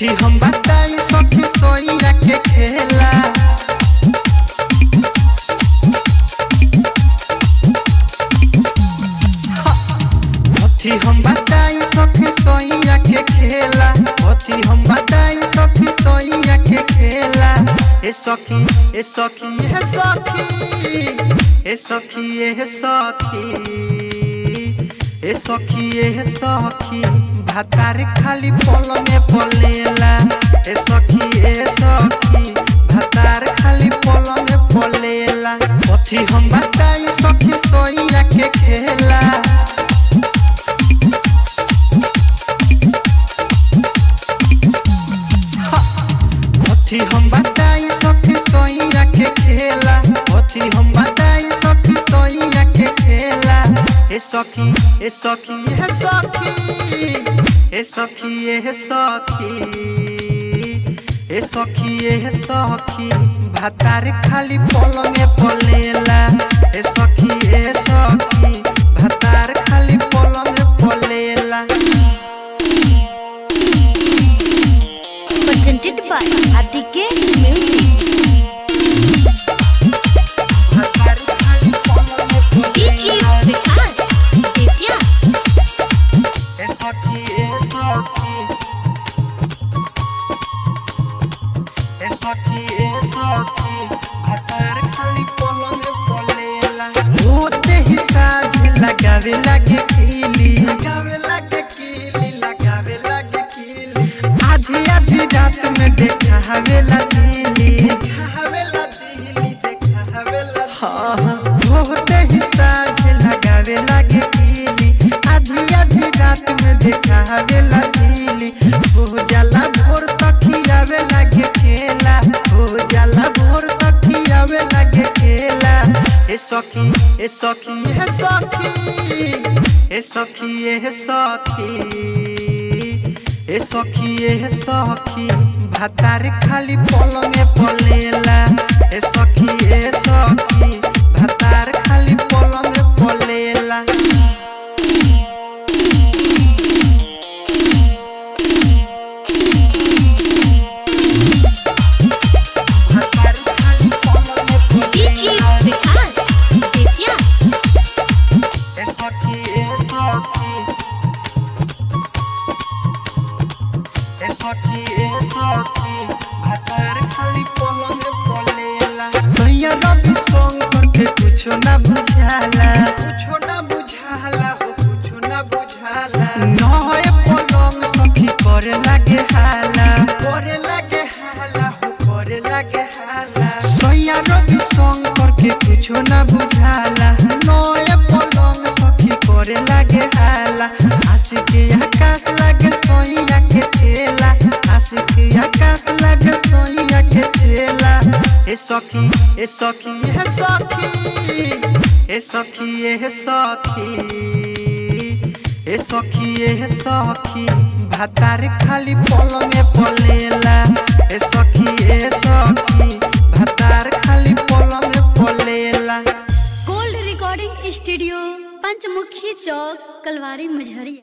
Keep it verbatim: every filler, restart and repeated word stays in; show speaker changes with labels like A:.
A: कथी हम बताई सखी सोइया के खेला कथी हम बताई सखी सोइया के खेला कथी हम बताई सखी सोइया के खेला ए सखी ए सखी ए सखी ए सखी ए सखी ए सखी ए सखी भातार खाली पल में पलेला ए सखी ए सखी भातार खाली पल में पलेला कथी हम बताई सखी सोइया के खेला कथी हम बताई सखी सोइया के खेला कथी हम बताई सखी सोइया के खेला ए सखी ए सखी ए सखी ए सखी ए सखी ए सखी ए सखी भातार खाली पल में पलेला ए सखी ए सखी भातार खाली पल में पलेला
B: presented by R D K Music D J Vikas Ditya
A: ए सखी ए सखी ए सखी ए सखी भातार खाली पल में पलेला होते ही साझ लगावे लागे कीली लगावे लागे कीली लगावे लागे कीली आधी आधी रात में देखा हवेला दिली देखा हवेला दिली देखा हवेला हाँ होते ही साझ लगावे लागे कीली आधी आधी रात में देखा हवेला दिली हो जाला भोर तक खियावे लागे खेला हो जाला भोर तक खियावे लागे खेला ए सखी ए सखी ए सखी ए सखी ए सखी ए सखी ए सखी भातार खाली पल में पलेला ए सखी ए सखी भातार खाली पल में पलेला भातार खाली पल में
B: D J Vikas Ditya
A: ए सखी ए सखी ए सखी ए सखी भातार खाली पल में पलेला सैया रवि शंकर के कुछो ना बुझाला कुछो ना बुझाला हो कुछो ना बुझाला नए पलंग सखी करे लागे हाला करे लागे हाला हो करे लागे हाला सैया रवि शंकर के कुछो ना बुझाला नए पलंग सखी करे लागे हाला आशिक आकाश लागे सोइया के खेला आशिक आकाश लागे सोइया के खेला ए सखी ए सखी ए सखी ए सखी ए सखी ए सखी ए सखी भातार खाली पल में पलेला ए सखी ए सखी भातार खाली पल में पलेला
B: Gold Recording Studio पंचमुखी चौक कलवारी मझरिया।